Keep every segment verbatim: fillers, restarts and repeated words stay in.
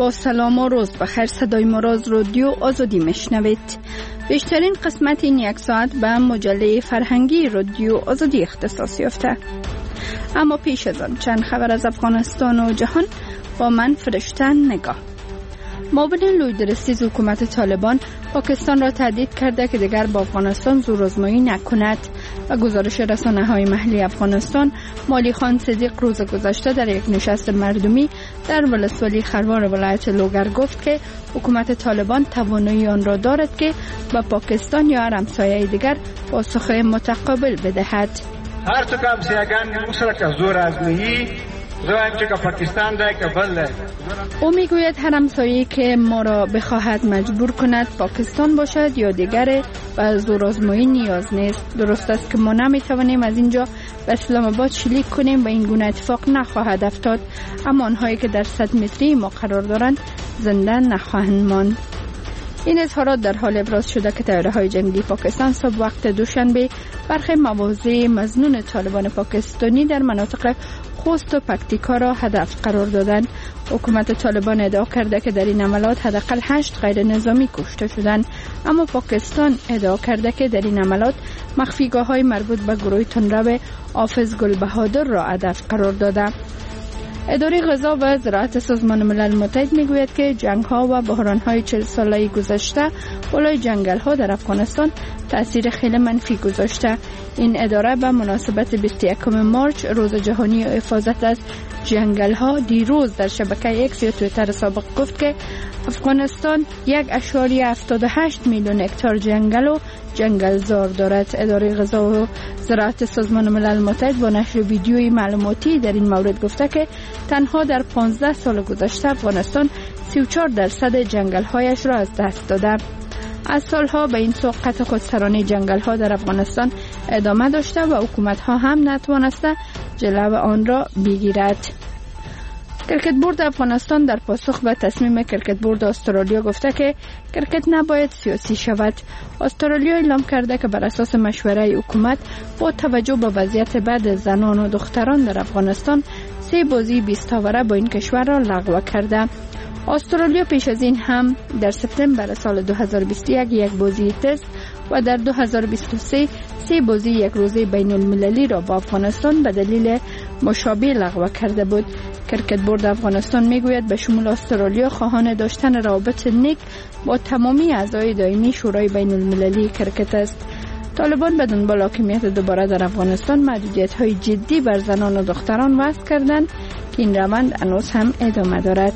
با سلام و روز بخیر، صدای مراز رادیو آزادی میشنوید. بیشترین قسمت این یک ساعت به مجله فرهنگی رادیو آزادی اختصاص یافته. اما پیش از آن چند خبر از افغانستان و جهان با من فرشته نگاه. معاون لویدرسیز حکومت طالبان پاکستان را تهدید کرده که دیگر با افغانستان زورآزمایی نکند. و گزارش رسانه‌های محلی افغانستان، مالی خان صدیق روز گذشته در یک نشست مردمی در ولسوالی خروار ولایت لوگر گفت که حکومت طالبان توانایی آن را دارد که به پاکستان یا هر همسایه دیگر پاسخ متقابل بدهد. هر تو کم سیاگان مسلک زور آزمایی زوایم که پاکستان ده که بله. او میگوید هر همسایه‌ای که ما را بخواهد مجبور کند پاکستان باشد یا دیگر و زورآزمایی نیاز نیست. درست است که ما نمیتوانیم از اینجا به اسلام آباد شلیک کنیم و این گونه اتفاق نخواهد افتاد، اما آنهایی که در صد متری ما قرار دارند زنده نخواهند ماند. این اظهارات در حال ابراز شده که طیاره‌های جنگی پاکستان صبح وقت دوشنبه برخی مواضع مظنون طالبان پاکستانی در مناطق خوست و پکتیکا را هدف قرار دادند. حکومت طالبان ادعا کرده که در این عملات حداقل هشت غیر نظامی کشته شدند، اما پاکستان ادعا کرده که در این عملات مخفیگاه‌های مربوط به گروه تندرو حافظ گل بهادر را هدف قرار داده. اداره غذا و زراعت سازمان ملل متحد میگوید که جنگ‌ها و بحران‌های چهل ساله گذشته بالای جنگل‌ها در افغانستان تأثیر خیلی منفی گذاشته. این اداره به مناسبت بیست و یکم مارچ روز جهانی حفاظت از جنگل‌ها دیروز در شبکه ایکس یا توییتر سابق گفت که افغانستان یک اشاری هفتاد و هشت میلیون هکتار جنگل و جنگلزار دارد. اداره غذا و زراعت سازمان ملل متحد با نشر ویدیوی معلوماتی در این مورد گفته که تنها در پانزده سال گذشته افغانستان سی و چهار درصد جنگل‌هایش را از دست داده. از سالها به این سو قطع خودسرانه جنگل‌ها در افغانستان ادامه داشته و حکومت‌ها هم نتوانسته جلو آن را بگیرد. کرکت بورد افغانستان در پاسخ به تصمیم کرکت بورد استرالیا گفته که کرکت نباید سیاسی شود. استرالیا اعلام کرده که بر اساس مشوره حکومت با توجه به وضعیت بد زنان و دختران در افغانستان سه بازی بیست اوره با این کشور را لغو کرده. استرالیا پیش از این هم در سپتامبر سال دو هزار و بیست و یک یک بازی تست و در دو هزار و بیست و سه سه بازی یک روزه بین المللی را با افغانستان به دلیل مشابه لغو کرده بود. کرکت بورد افغانستان میگوید به شمول استرالیا خواهان داشتن روابط نیک با تمامی اعضای دائمی شورای بین المللی کرکت است. طالبان به دنبال حاکمیت دوباره در افغانستان محدودیت‌های جدی بر زنان و دختران وضع کردند که این روند هنوز هم ادامه دارد.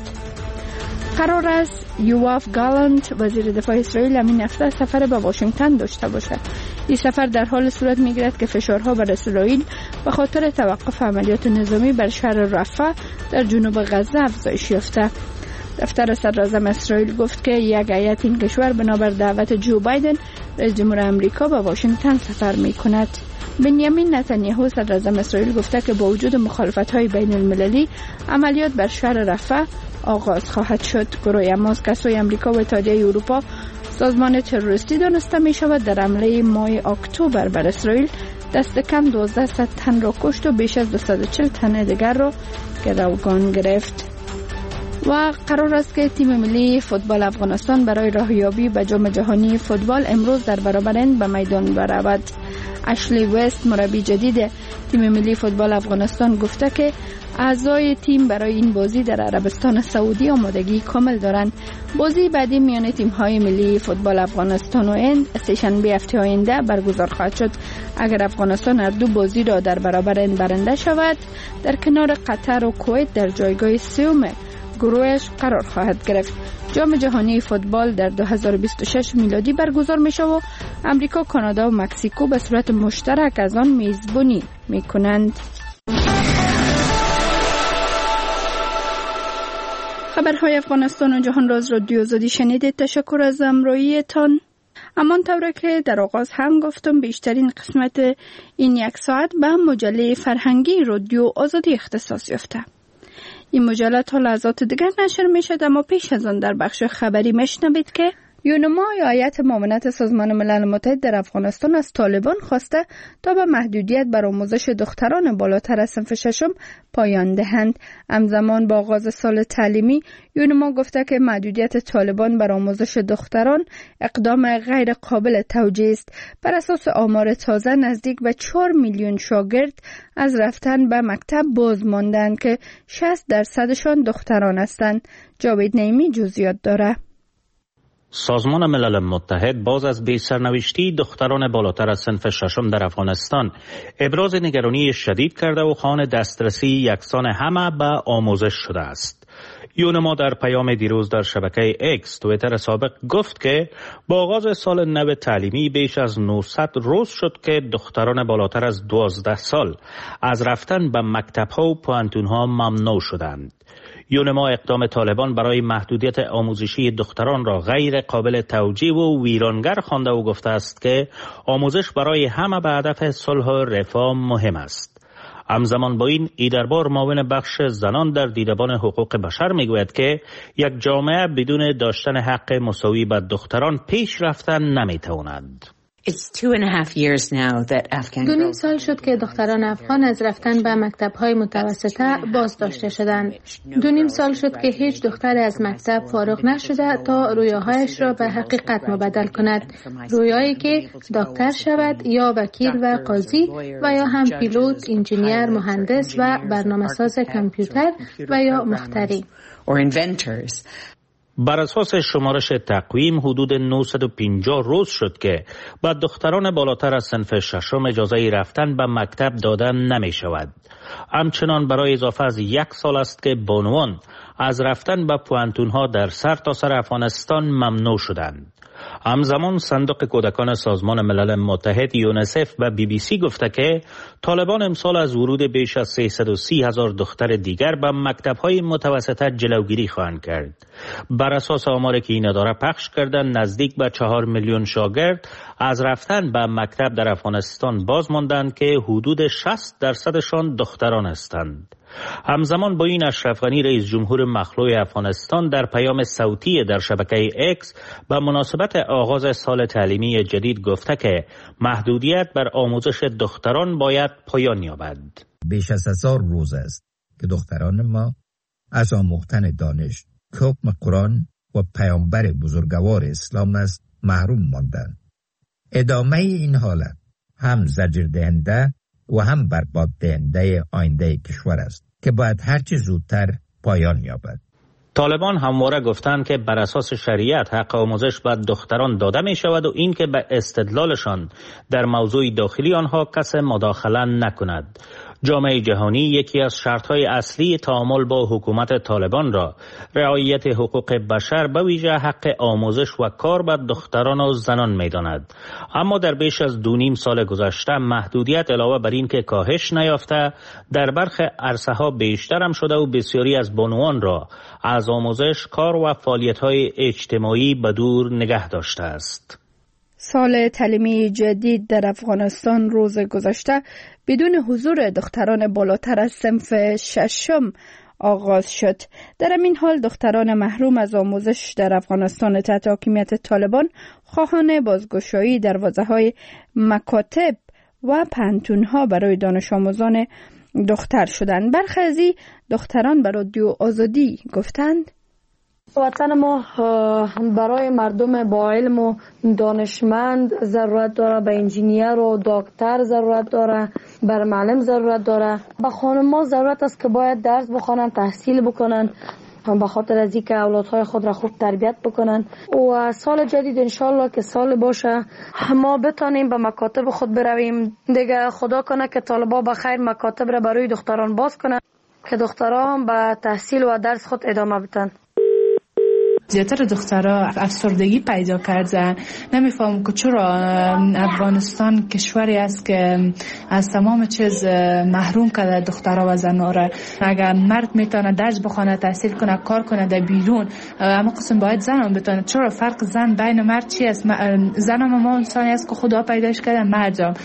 قرار است یواف گالانت وزیر دفاع اسرائیل همین هفته سفر به واشنگتن داشته باشد. این سفر در حال صورت میگیرد که فشارها بر اسرائیل به خاطر توقف عملیات نظامی بر شهر رفح در جنوب غزه افزایش یافته. دفتر صدراعظم اسرائیل گفت که یک هیئت این کشور بنابر دعوت جو بایدن رئیس جمهور آمریکا به واشنگتن سفر میکند. بنیامین نتانیاهو صدراعظم اسرائیل گفته که با وجود مخالفت‌های بین المللی عملیات بر شهر رفح آغاز خواهد شد. گروه حماس که سوی آمریکا و اتحادیه اروپا سازمان تروریستی دانسته می شود در حمله ماه اکتبر بر اسرائیل دست کم دوازده صد تن را کشت و بیش از دویست و چهل تن دیگر را گروگان گرفت. و قرار است که تیم ملی فوتبال افغانستان برای راهیابی به جام جهانی فوتبال امروز در برابر هند به میدان برود. اشلی وست مربی جدید تیم ملی فوتبال افغانستان گفته که اعضای تیم برای این بازی در عربستان سعودی آمادگی کامل دارند. بازی بعدی میان تیم‌های ملی فوتبال افغانستان و هند سه‌شنبه هفته آینده برگزار خواهد شد. اگر افغانستان هر دو بازی را در برابر هند برنده شود، در کنار قطر و کویت در جایگاه سوم گروهش قرار خواهد گرفت. جام جهانی فوتبال در دو هزار و بیست و شش میلادی برگزار می شود و امریکا، کانادا و مکزیکو به صورت مشترک از آن میزبانی می کنند. خبرهای افغانستان و جهان راز رادیو آزادی شنیدید. تشکر از همراهیتان. همان طوره که در آغاز هم گفتم بیشترین قسمت این یک ساعت به مجله فرهنگی رادیو آزادی اختصاص یافته. این مجله تا لحظات دیگر نشر می شد، اما پیش از آن در بخش خبری مشنوید که یونما یا هیئت معاونت سازمان ملل متحد در افغانستان از طالبان خواسته تا به محدودیت بر آموزش دختران بالاتر از صنف ششم پایان دهند. همزمان با آغاز سال تعلیمی، یونما گفته که محدودیت طالبان بر آموزش دختران اقدام غیر قابل توجیه است. بر اساس آمار تازه نزدیک به چهار میلیون شاگرد از رفتن به مکتب باز ماندند که شصت درصدشان دختران هستند. جاوید نعیمی جزئیات داره. سازمان ملل متحد باز از بی سرنوشتی دختران بالاتر از صنف ششم در افغانستان ابراز نگرانی شدید کرده و خواهان دسترسی یکسان همه به آموزش شده است. یونما در پیام دیروز در شبکه اکس تویتر سابق گفت که با آغاز سال نو تعلیمی بیش از نهصد روز شد که دختران بالاتر از دوازده سال از رفتن به مکتب‌ها و پوانتون‌ها ممنوع شدند. یونما اقدام طالبان برای محدودیت آموزشی دختران را غیر قابل توجیه و ویرانگر خوانده و گفته است که آموزش برای همه به هدف صلح و رفاه مهم است. همزمان با این ایدربار معاون بخش زنان در دیدبان حقوق بشر میگوید که یک جامعه بدون داشتن حق مساوی به دختران پیش رفتن نمیتواند. دو نیم سال شد که دختران افغان از رفتن به مکتب‌های متوسطه باز داشته شدند. دو نیم سال شد که هیچ دختر از مکتب فارغ نشده تا رویاهایش را به حقیقت مبدل کند. رویایی که دکتر شود یا وکیل و قاضی و یا هم پیلوت، انجینیر، مهندس و برنامه‌ساز کامپیوتر و یا مخترع. بر اساس شمارش تقویم حدود نهصد و پنجاه روز شد که با دختران بالاتر از صنف ششم اجازه رفتن به مکتب دادن نمی شود. همچنان برای اضافه از یک سال است که بانوان از رفتن به پوانتون‌ها در سرتاسر افغانستان ممنوع شدند. همزمان صندوق کودکان سازمان ملل متحد یونیسف و بی بی سی گفته که طالبان امسال از ورود بیش از سیصد و سی هزار دختر دیگر به مکتب‌های متوسطه جلوگیری خواهند کرد. بر اساس آماری که این اداره پخش کردن نزدیک به چهار میلیون شاگرد از رفتن به مکتب در افغانستان باز ماندند که حدود شصت درصدشان دختران هستند. همزمان با این اشرف غنی رئیس جمهور مخلوع افغانستان در پیام صوتی در شبکه اکس به مناسبت آغاز سال تعلیمی جدید گفته که محدودیت بر آموزش دختران باید پایان یابد. بیش از هزار روز است که دختران ما از آموختن دانش، حکم قرآن و پیامبر بزرگوار اسلام است محروم ماندند. ادامه این حالت هم زجر دهنده و هم برباد دهنده آینده کشور است که باید هرچی زودتر پایان یابد. طالبان همواره گفتند که بر اساس شریعت حق آموزش به دختران داده می شود و این که به استدلالشان در موضوع داخلی آنها کس مداخله نکند. جامعه جهانی یکی از شرطهای اصلی تعامل با حکومت طالبان را رعایت حقوق بشر به ویژه حق آموزش و کار به دختران و زنان می داند. اما در بیش از دو نیم سال گذشته محدودیت علاوه بر این که کاهش نیافته در برخی عرصه ها بیشتر هم شده و بسیاری از بانوان را از آموزش، کار و فعالیت های اجتماعی به دور نگه داشته است. سال تعلیمی جدید در افغانستان روز گذشته بدون حضور دختران بالاتر از صنف ششم آغاز شد. در این حال دختران محروم از آموزش در افغانستان تحت حاکمیت طالبان خواهان بازگشایی دروازه‌های مکاتب و پانتون‌ها برای دانش آموزان دختر شدند. برخی از این دختران به رادیو آزادی گفتند وطن ما برای مردم با علم و دانشمند ضرورت داره، به انجینیر و دکتر ضرورت داره، بر معلم ضرورت داره. به خانم‌ها ضرورت است که باید درس بخونن، تحصیل بکنن، به خاطر از اینکه اولادهای خود را خوب تربیت بکنن و سال جدید انشالله که سال باشه ما بتانیم به مکاتب خود برویم. دیگه خدا کنه که طالبا به خیر مکاتب را برای دختران باز کنن که دختران به تحصیل و درس خود ادامه بدن. زیادتر دخترها افسردگی پیدا کردن. نمیفهمم که چرا افغانستان کشوری است که از تمام چیز محروم کرده دخترها و زنها را. اگر مرد میتونه درس بخونه، تحصیل کنه، کار کنه در بیرون، اما قسم باید زن هم بتونه. چرا فرق زن بین مرد چی است؟ زن هم ما انسانی است که خدا پیداش کرده، مرد هم.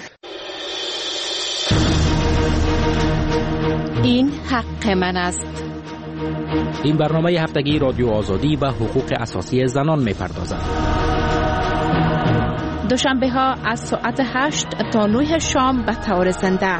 این حق من است. این برنامه هفتگی رادیو آزادی و حقوق اساسی زنان می‌پردازد. دوشنبه ها از ساعت هشت تا نه شام به طور زنده.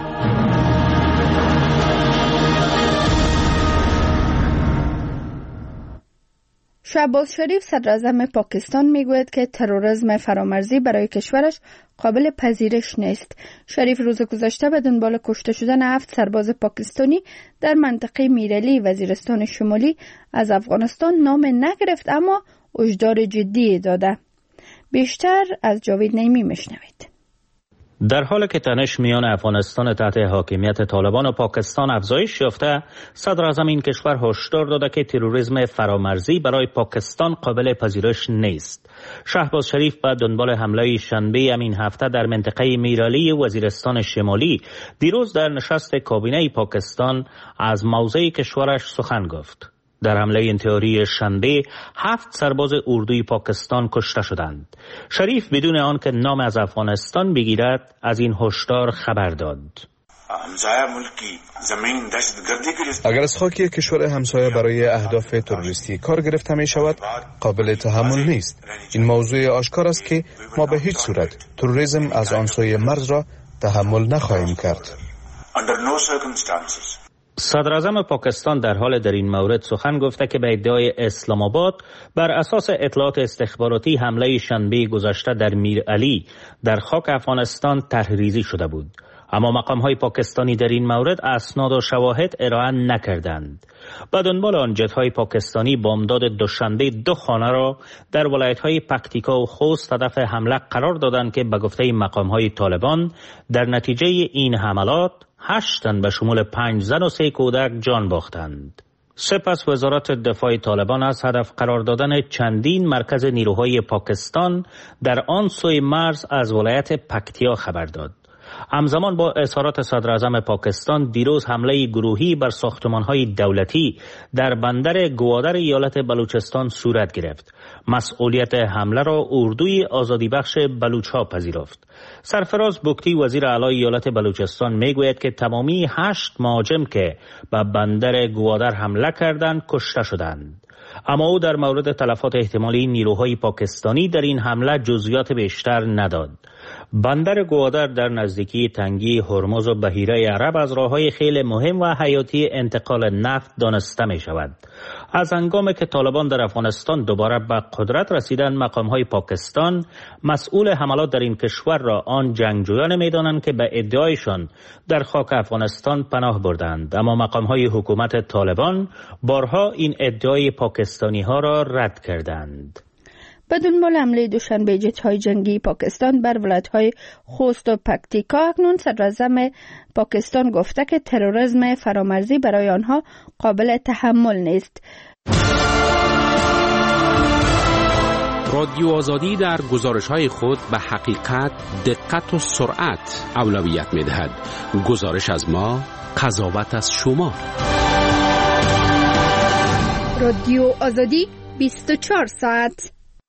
شهباز شریف صدر اعظم پاکستان میگوید که تروریسم فرامرزی برای کشورش قابل پذیرش نیست. شریف روز گذشته به دنبال کشته شدن هفت سرباز پاکستانی در منطقه میرعلی وزیرستان شمالی از افغانستان نام نگرفت، اما هشدار جدی داده. بیشتر از جاوید نعیمی میشنوید. در حالی که تنش میان افغانستان تحت حاکمیت طالبان و پاکستان افزایش یافته، صدر اعظم این کشور هشدار داده که تروریسم فرامرزی برای پاکستان قابل پذیرش نیست. شهباز شریف به دنبال حمله شنبه همین هفته در منطقه میرعلی وزیرستان شمالی دیروز در نشست کابینه پاکستان از موضع کشورش سخن گفت. در حمله انتحاری شنبه هفت سرباز اردوی پاکستان کشته شدند. شریف بدون آن که نام از افغانستان بگیرد از این هشدار خبر داد. اگر از خاک کشور همسایه برای اهداف تروریستی کار گرفته می شود قابل تحمل نیست. این موضوع آشکار است که ما به هیچ صورت تروریسم از آن سوی مرز را تحمل نخواهیم کرد. صدر اعظم پاکستان در حال در این مورد سخن گفته که به ادعای اسلام آباد بر اساس اطلاعات استخباراتی حمله شنبه گذشته در میرعلی در خاک افغانستان طرحریزی شده بود، اما مقام‌های پاکستانی در این مورد اسناد و شواهد ارائه نکردند. به دنبال آن جت‌های پاکستانی بامداد دوشنبه دو خانه را در ولایت‌های پکتیکا و خوست هدف حمله قرار دادند که به گفته مقام‌های طالبان در نتیجه این حملات هشت تن به شمول پنج زن و سه کودک جان باختند. سپس وزارت دفاع طالبان از هدف قرار دادن چندین مرکز نیروهای پاکستان در آن سوی مرز از ولایت پکتیا خبر داد. همزمان با اظهارات صدر اعظم پاکستان دیروز حمله گروهی بر ساختمان‌های دولتی در بندر گوادر ایالت بلوچستان صورت گرفت. مسئولیت حمله را اردوی آزادی بخش بلوچ‌ها پذیرفت. سرفراز بگتی وزیر اعلی ایالت بلوچستان میگوید که تمامی هشت مهاجم که به بندر گوادر حمله کردند کشته شدند. اما او در مورد تلفات احتمالی نیروهای پاکستانی در این حمله جزئیات بیشتر نداد. بندر گوادر در نزدیکی تنگی هرمز و بحیره عرب از راههای خیلی مهم و حیاتی انتقال نفت دانسته می شود. از هنگامی که طالبان در افغانستان دوباره به قدرت رسیدن، مقام‌های پاکستان مسئول حملات در این کشور را آن جنگجویان می‌دانند که به ادعایشان در خاک افغانستان پناه بردند، اما مقام‌های حکومت طالبان بارها این ادعای پاکستانی‌ها را رد کردند. به دنبال حمله دوشنبه جت‌های جنگی پاکستان بر ولایت‌های خوست و پکتیکا، اکنون صدراعظم پاکستان گفته که تروریسم فرامرزی برای آنها قابل تحمل نیست. رادیو آزادی در گزارش‌های خود به حقیقت، دقت و سرعت اولویت می‌دهد. گزارش از ما، قضاوت از شما. رادیو آزادی بیست و چهار ساعت.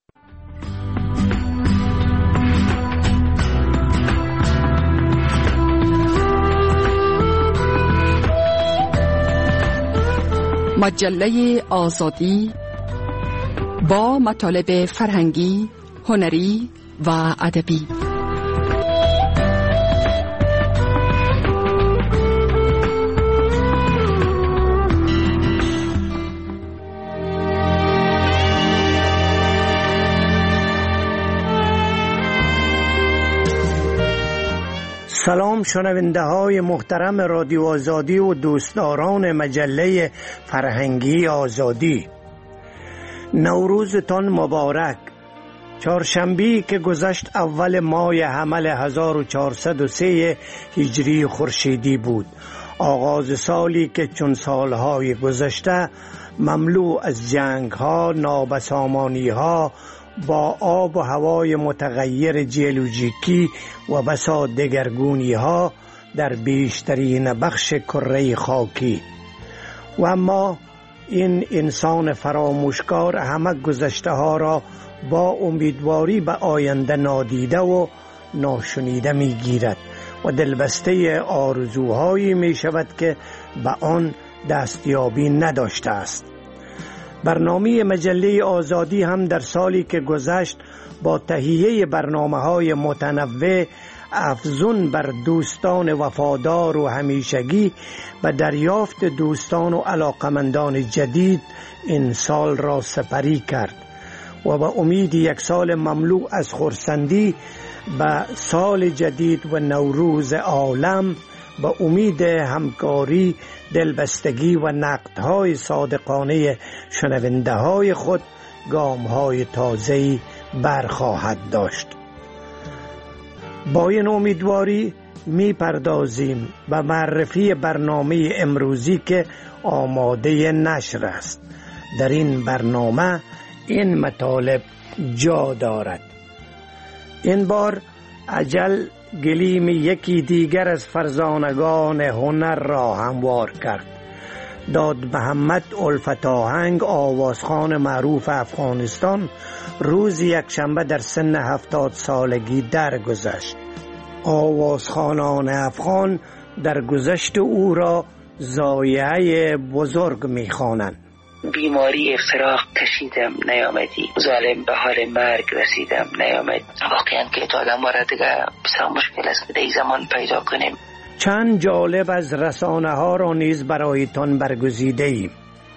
مجله آزادی با مطالب فرهنگی، هنری و ادبی. سلام شنونده های محترم رادیو آزادی و دوستداران مجله فرهنگی آزادی، نوروزتان مبارک. چهارشنبه‌ای که گذشت اول ماه حمل هزار و چهارصد و سه هجری خورشیدی بود، آغاز سالی که چون سالهای گذشته مملو از جنگ‌ها، نابسامانی‌ها با آب و هوای متغیر جیولوژیکی و بسا دگرگونی‌ها در بیشترین بخش کره خاکی. و اما این انسان فراموشکار همه گذشته ها را با امیدواری به آینده نادیده و ناشنیده می گیرد و دلبسته آرزوهایی می شود که به آن دستیابی نداشته است. برنامه مجله آزادی هم در سالی که گذشت با تهیه برنامه‌های متنوع افزون بر دوستان وفادار و همیشگی و دریافت دوستان و علاقمندان جدید این سال را سپری کرد و با امید یک سال مملو از خرسندی به سال جدید و نوروز عالم، با امید همکاری، دلبستگی و نقدهای صادقانه شنونده های خود گام‌های تازه‌ای برخواهد داشت. با این امیدواری می پردازیم به معرفی برنامه امروزی که آماده نشر است. در این برنامه این مطالب جا دارد. این بار اجل گلیم یکی دیگر از فرزانگان هنر را هموار کرد. داد محمد الفت آهنگ، آوازخوان معروف افغانستان، روز یکشنبه در سن هفتاد سالگی درگذشت. آوازخوانان افغان در گذشت او را ضایعه بزرگ می‌خوانند. بیماری افتراق کشیدم نیامدی، ظالم به حال مرگ رسیدم نیامد. واقعا که تا آدم را دیگه بسیار مشکل است که در این زمان پیدا کنیم. چند جالب از رسانه ها را نیز برایتان برگزیده ایم.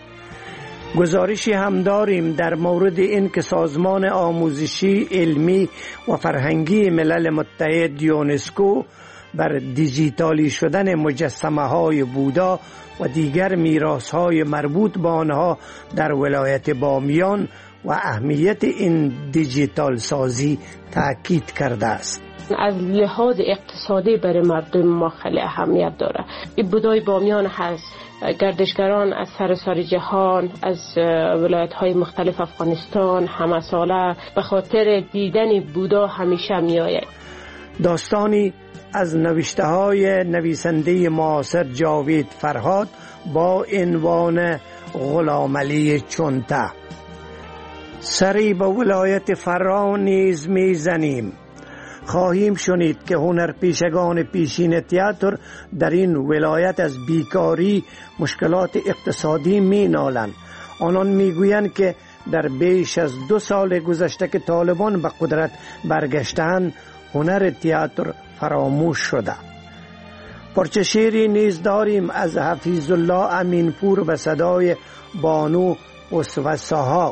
گزارشی هم داریم در مورد این که سازمان آموزشی، علمی و فرهنگی ملل متحد یونسکو بر دیجیتالی شدن مجسمه های بودا و دیگر میراث های مربوط به آنها در ولایت بامیان و اهمیت این دیجیتال سازی تاکید کرده است. از لحاظ اقتصادی برای مردم ما خیلی اهمیت داره. این بودای بامیان هست، گردشگران از سراسر جهان، از ولایت های مختلف افغانستان همه ساله به خاطر دیدن بودا همیشه می آید. داستانی از نوشته های نویسنده معاصر جاوید فرهاد با عنوان غلامعلی چونته. سری به ولایت فرا نیز می زنیم. خواهیم شنید که هنرپیشگان پیشین تئاتر در این ولایت از بیکاری، مشکلات اقتصادی می نالند. آنان می گویند که در بیش از دو سال گذشته که طالبان به قدرت برگشتند، هنر تئاتر فراموش شده. پرچه شعری نیز داریم از حفیظ الله امینپور به صدای بانو اسوه ساحاک.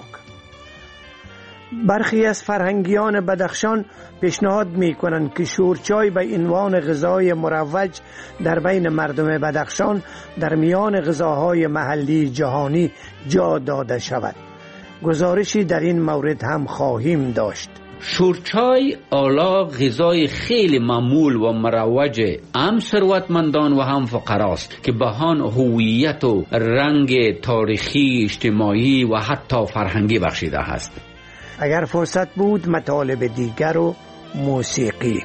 برخی از فرهنگیان بدخشان پیشنهاد می کنند که شورچای به عنوان غذای مروج در بین مردم بدخشان در میان غذاهای محلی جهانی جا داده شود. گزارشی در این مورد هم خواهیم داشت. شورچای اعلی غذای خیلی معمول و مروج هم ثروتمندان و هم فقراست که به آن هویت و رنگ تاریخی، اجتماعی و حتی فرهنگی بخشیده است. اگر فرصت بود مطالب دیگر و موسیقی.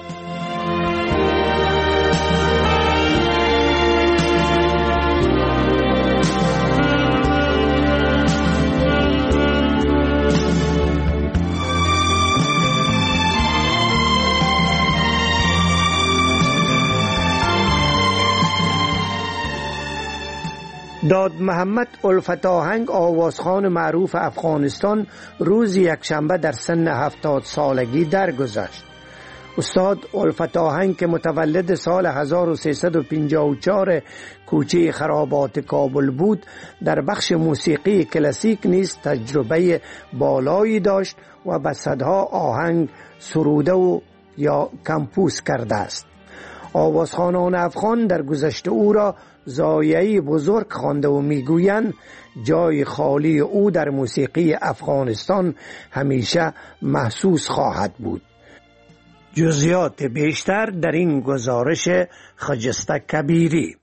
داد محمد الفت آهنگ، آوازخوان معروف افغانستان، روز یکشنبه در سن هفتاد سالگی درگذشت. استاد الفت آهنگ که متولد سال هزار و سیصد و پنجاه و چهار کوچه خرابات کابل بود، در بخش موسیقی کلاسیک نیز تجربه بالایی داشت و به صدها آهنگ سروده و یا کمپوز کرده است. آوازخوانان افغان در گذشته او را ضایعه بزرگ خوانده و میگویند جای خالی او در موسیقی افغانستان همیشه محسوس خواهد بود. جزئیات بیشتر در این گزارش خجسته کبیری.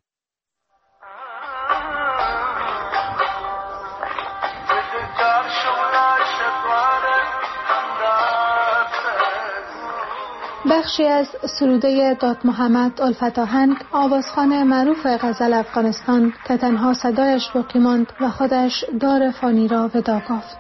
بخشی از سروده داد محمد الفت آهنگ، آوازخوان معروف غزل افغانستان که تنها صدایش باقی ماند و خودش دار فانی را ودا گفت.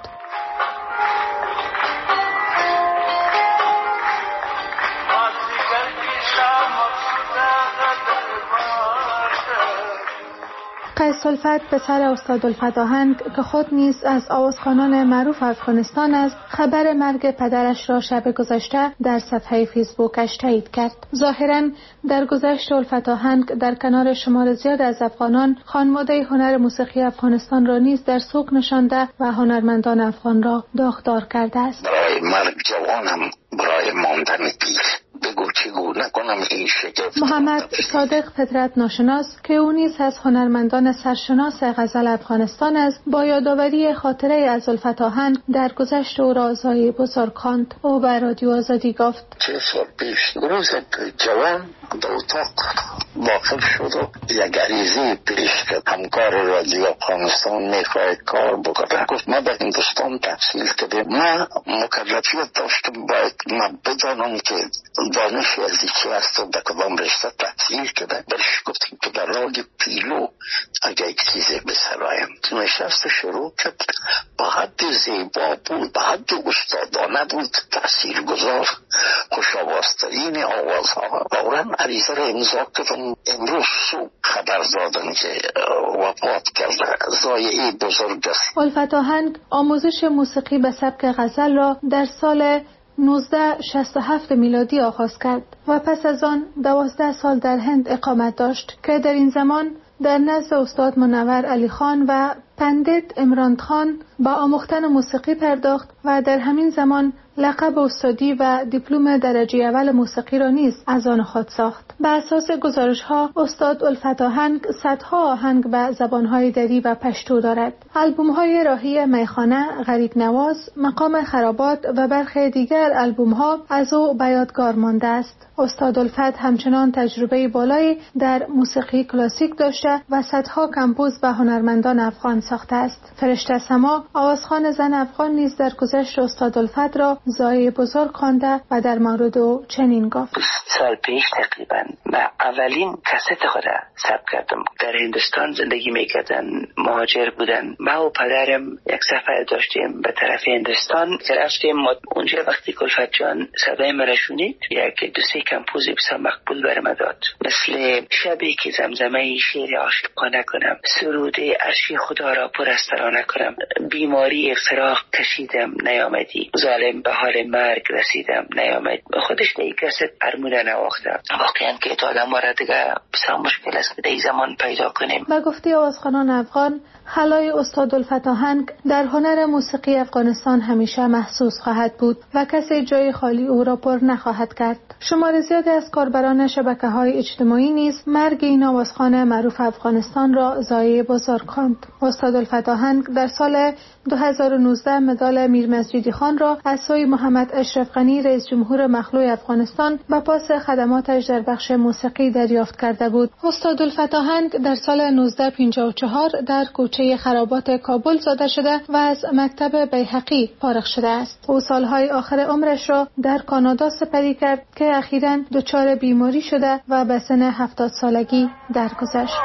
قیس الفت پسر استاد الفت آهنگ که خود نیز از آوازخوانان معروف افغانستان است، خبر مرگ پدرش را شب گذشته در صفحه فیسبوکش تایید کرد. ظاهراً در گذشت الفت آهنگ در کنار شمار زیاد از افغانان خانواده هنر موسیقی افغانستان را نیز در سوق نشانده و هنرمندان افغان را داغدار کرده است. برای مرگ جوانم، برای ماندن پیر، بگو چگونه کنم این شگفت. محمد صادق فطرت ناشناس که او نیز از هنرمندان سرشناس غزل افغانستان است، با یادآوری خاطره از الفت آهنگ در گذشت او را زایی بزرگ خواند. او به رادیو آزادی گفت: چه سال پیش روز جوان در اتاق داخل شد و یک عریضه پیش کرد. همکار رادیو افغانستان میخواهد کار بکنه. گفت ما به هندوستان تحصیل کردیم، ما مکلفیت داشتم باید ما بدانم که دانش از چی است و به کدام رشته تحصیل کرده. برش گفتیم که در راه پیلو اگه یک چیزی بسرایم. نشست شروع کرد، با حد زیبا بود، با حد استادانه بود، تأثیر گذار، خوش آوازترین آوازها. فوراً عریضه را امضا کردم. امروز صبح خبر دادن که وفات کرده. ضایعه بزرگ است. الفت آهنگ آموزش موسیقی به سبک غزل را در سال نوزده شصت و هفت میلادی آغاز کرد و پس از آن دوازده سال در هند اقامت داشت که در این زمان در نزد استاد منور علی خان و پندت عمران خان با آموختن موسیقی پرداخت و در همین زمان لقب استادی و دیپلم درجه اول موسیقی را نیز از آن خود ساخت. بر اساس گزارش‌ها استاد الفت آهنگ صدها آهنگ به زبان‌های دری و پشتو دارد. آلبوم‌های راهی میخانه، غریب نواز، مقام خرابات و برخی دیگر آلبوم‌ها از او به یادگار مانده است. استاد الفت همچنان تجربه بالایی در موسیقی کلاسیک داشته و صدها کمپوز به هنرمندان افغان ساخته است. فرشته سما، آوازخوان زن افغان نیز در گذشت استاد الفت را زایی بزرگ خوانده و در مورد او چنین گفت: سال پیش تقریبا من اولین کست خود ثبت کردم. در هندوستان زندگی میکردن، مهاجر بودن. ما و پدرم یک سفر داشتیم به طرف هندوستان. رفتیم اونجا وقتی که الفت جان صدای مرا شنید، یک دو سه کمپوز بسیار مقبول برام داد، مثل شبی که زمزمه شعر عاشقانه کنم، سرود عرش خدا را پر از ترانه کنم، بیماری افتراق کشیدم نیامدی، ظالم به حال مرگ رسیدم نیامد. خودش دیگه کست ارمونه نواخته. واقعا که تا آدم را دیگه بسیار مشکل است که در زمان پیدا کنیم. و گفته آوازخوانان افغان، حلای استاد الفت آهنگ در هنر موسیقی افغانستان همیشه محسوس خواهد بود و کسی جای خالی او را پر نخواهد کرد. شمار زیادی از کاربران شبکه‌های اجتماعی نیز مرگ این آوازخوان معروف افغانستان را ضایعه بزرگ خواند. استاد الفت آهنگ در سال دو هزار و نوزده مدال میر مسجدی خان را از سوی محمد اشرف غنی رئیس جمهور مخلوع افغانستان به پاس خدماتش در بخش موسیقی دریافت کرده بود. استاد الفت آهنگ در سال نوزده پنجاه و چهار در کوچه خرابات کابل زاده شده و از مکتب بیهقی فارغ شده است. او سالهای آخر عمرش را در کانادا سپری کرد که اخیراً دچار بیماری شده و به سن هفتاد سالگی درگذشت.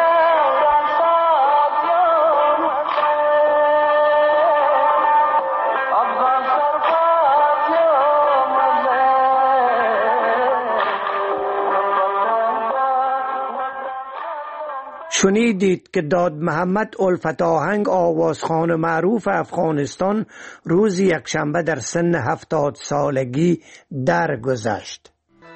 شنیدید که داد محمد الفت آهنگ آوازخوان معروف افغانستان روز یکشنبه در سن هفتاد سالگی درگذشت.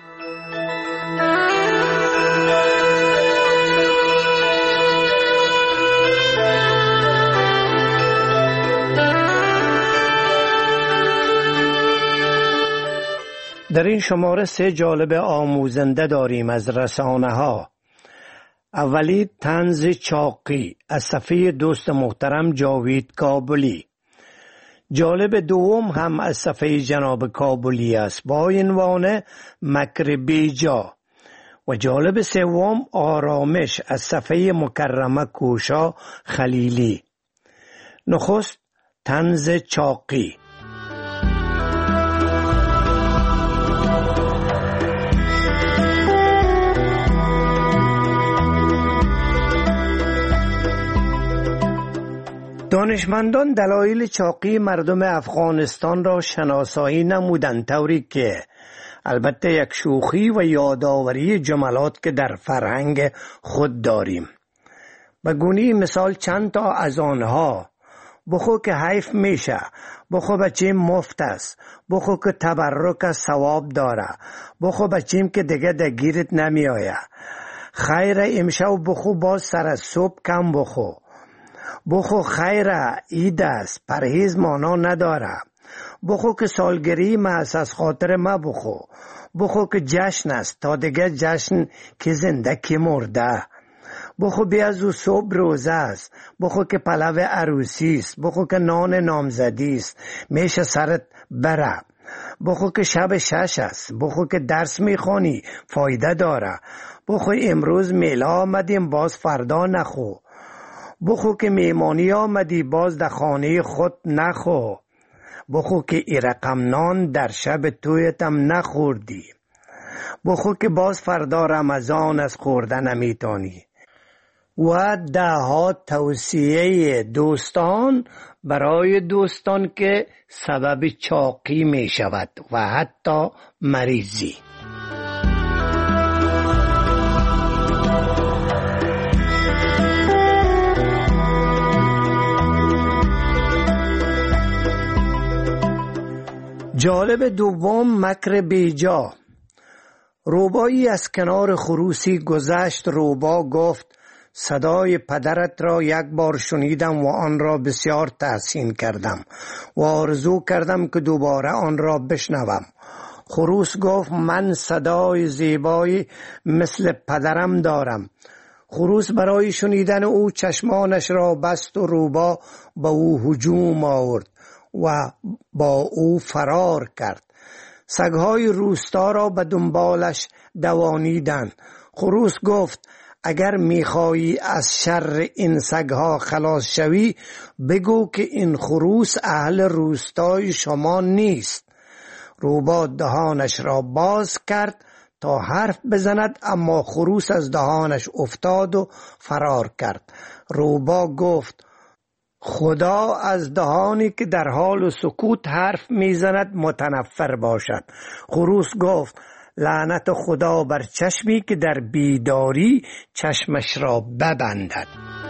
در این شماره سه جالب آموزنده داریم از رسانه ها. اولی طنز چاقی از صفحه دوست محترم جاوید کابلی. جالب دوم هم از صفحه جناب کابلی است با عنوان مکر بیجا و جالب سوم آرامش از صفحه مکرمه کوشا خلیلی. نخست طنز چاقی. دانشمندان دلایل چاقی مردم افغانستان را شناسایی نمودند، طوری که البته یک شوخی و یادآوری جملات که در فرهنگ خود داریم. به گونی مثال چند تا از آنها: بخو که حیف میشه، بخو بچیم مفت است، بخو که تبرک ثواب داره، بخو بچیم که دیگه دگیرت نمی آیه، خیر امشب بخو باز سر از صبح کم بخو، بخو خیر عید است پرهیز مانا نداره، بخو که سالگری محض از خاطر ما بخو، بخو که جشن است تا دیگه جشن که زنده که مرده، بخو بیازو صبح روزه است، بخو که پلو عروسی است، بخو که نان نامزدی است میشه سرت بره، بخو که شب شش است، بخو که درس میخونی فایده داره، بخو امروز میلا آمدیم باز فردا نخو، بخو که میمانی آمدی باز در خانه خود نخو، بخو که ای رقم نان در شب تویتم نخوردی، بخو که باز فردا رمضان از خوردن نمیتانی. و ده ها توصیه دوستان برای دوستان که سبب چاقی می شود و حتی مریضی. جالب دوم، مکر بیجا. روبایی از کنار خروسی گذشت. روبا گفت صدای پدرت را یک بار شنیدم و آن را بسیار تحسین کردم و آرزو کردم که دوباره آن را بشنوم. خروس گفت من صدای زیبایی مثل پدرم دارم. خروس برای شنیدن او چشمانش را بست و روبا با او هجوم آورد و با او فرار کرد. سگهای روستا را به دنبالش دوانیدند. خروس گفت اگر میخوایی از شر این سگها خلاص شوی بگو که این خروس اهل روستای شما نیست. روبا دهانش را باز کرد تا حرف بزند، اما خروس از دهانش افتاد و فرار کرد. روبا گفت خدا از دهانی که در حال سکوت حرف میزند متنفر باشد. خروس گفت لعنت خدا بر چشمی که در بیداری چشمش را ببندد.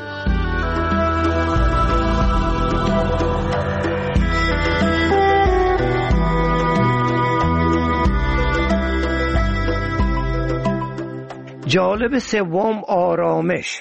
جالب سوم، آرامش.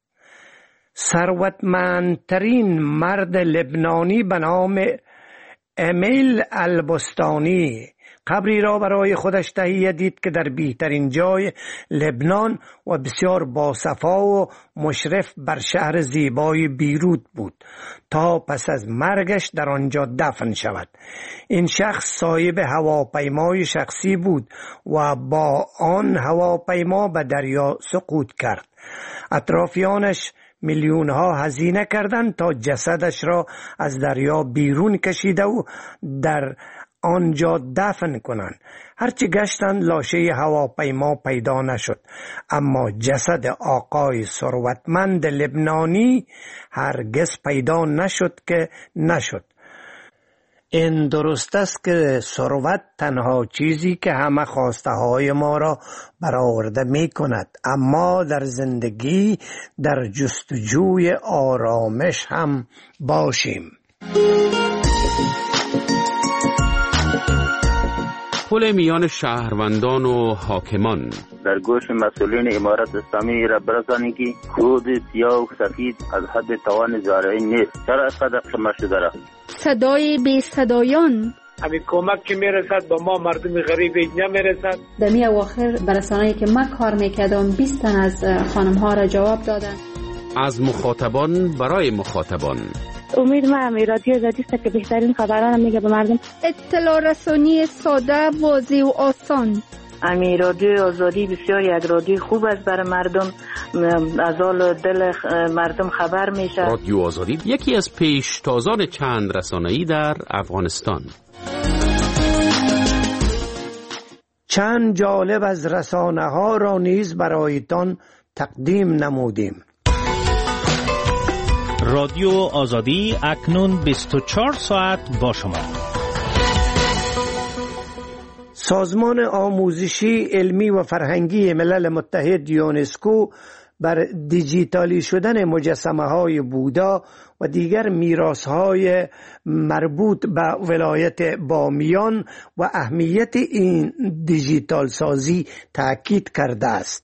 ثروتمندترین مرد لبنانی به نام امیل البستانی قبری را برای خودش تهیه دید که در بهترین جای لبنان و بسیار باصفا و مشرف بر شهر زیبای بیروت بود تا پس از مرگش در آنجا دفن شود. این شخص صاحب هواپیمای شخصی بود و با آن هواپیما به دریا سقوط کرد. اطرافیانش میلیون ها هزینه کردند تا جسدش را از دریا بیرون کشیده و در آنجا دفن کنند. هرچی گشتند لاشه هواپیما پیدا نشد، اما جسد آقای ثروتمند لبنانی هرگز پیدا نشد که نشد. این درست است که ثروت تنها چیزی که همه خواسته های ما را برآورده می کند، اما در زندگی در جستجوی آرامش هم باشیم. پل میان شهروندان و حاکمان. در گوش مسئولین امارت اسلامی را برسانی که خود سیاه و سفید از حد توان زارعین نیست. چرا اینقدر قمه شده را؟ صدای بی صدایان. همین کمک که میرسد با ما مردم غریب اینجا میرسد. در می اواخر برسانه‌ای که من کار میکردم بیست تن از خانم ها را جواب دادن. از مخاطبان برای مخاطبان. امید من رادیو آزادی است که بهترین خبران میگه به مردم. اطلاع رسانی ساده، واضح و آسان. امی رادیو آزادی بسیار یک رادیو خوب است برای مردم، از حال دل مردم خبر میشه. رادیو آزادی یکی از پیشتازان چند رسانه‌ای در افغانستان. چند جالب از رسانه ها را نیز برایتان تقدیم نمودیم. رادیو آزادی اکنون بیست و چهار ساعت با شما. سازمان آموزشی، علمی و فرهنگی ملل متحد یونسکو بر دیجیتالی شدن مجسمه های بودا و دیگر میراث های مربوط به ولایت بامیان و اهمیت این دیجیتال سازی تاکید کرده است.